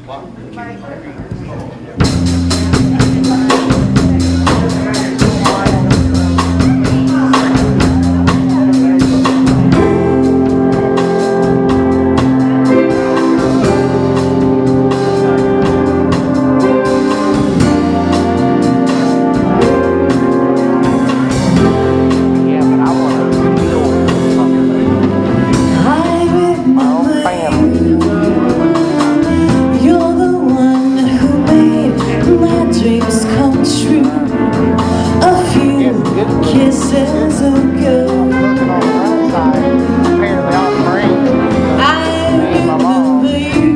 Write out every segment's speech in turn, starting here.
Kisses ago, I remember you.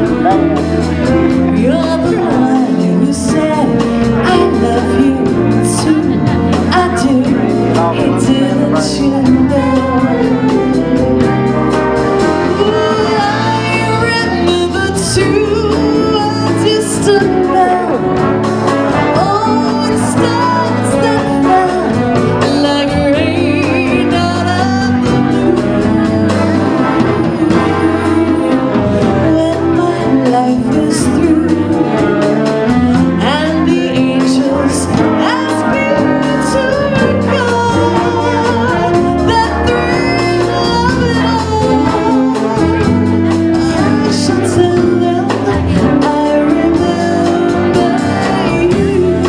You're the one who said I love you too. I do, didn't you know? I remember too, a distant bell. Oh, and stars that fell like rain out of the blue. When my life is through and the angels ask me to record that thrill of it all, I shall tell them I remember you.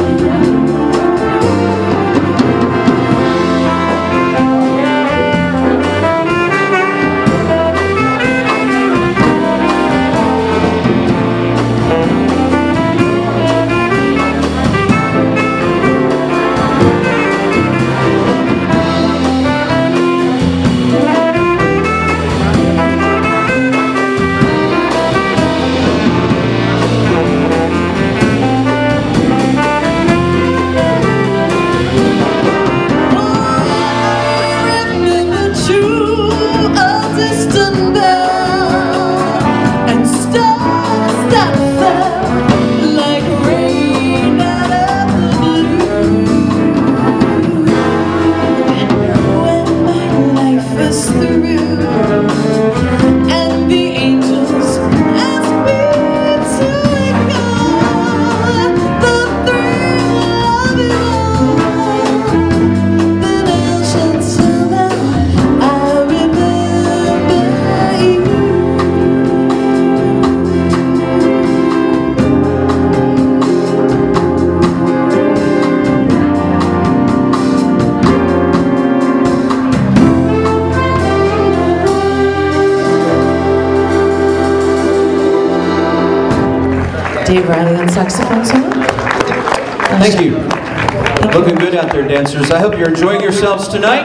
Dave Riley on saxophone solo. Thank you. Looking good out there, dancers. I hope you're enjoying yourselves tonight.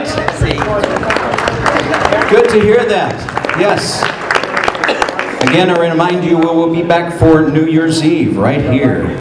Good to hear that. Yes. Again, I remind you, we will be back for New Year's Eve right here.